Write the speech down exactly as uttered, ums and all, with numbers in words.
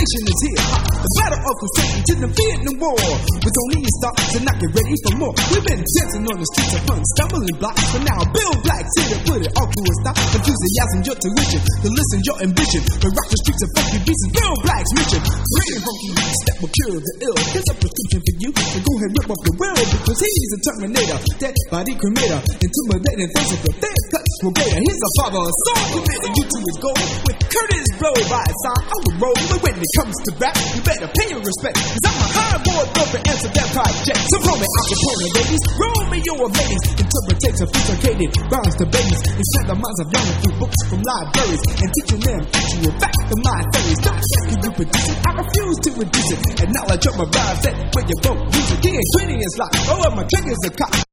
mission is here. The battle of Crusade to the Vietnam War. With only a start to not get ready for more. We've been dancing on the streets of fun, stumbling blocks, but now Bill Black's here to put it all to a stop. Enthusiasm, your tuition, to listen, your ambition. The rock the streets of funky beats is Bill Black's mission. Bring funky beats that will cure the ill. Here's a prescription for you to go ahead and rip up your will, because he's a Terminator, dead body cremator, intimidating physical, dead cuts will greater. He's a father, a soul committed you to his goal. With Curtis Blow by his side, on the road. But when it comes to rap, you better pay your respect, cause I'm a high-board dope answer that project. So call me Al Capone, babies, Romeo of ladies, interpretate sophisticated rhymes to babies, instead the minds of young through books from libraries, and teaching them actual fact the mind theories. Don't can you produce it? I refuse to reduce it. Acknowledge up my rhymes that when you won't use it, the ingredients like, oh, my triggers are cocked.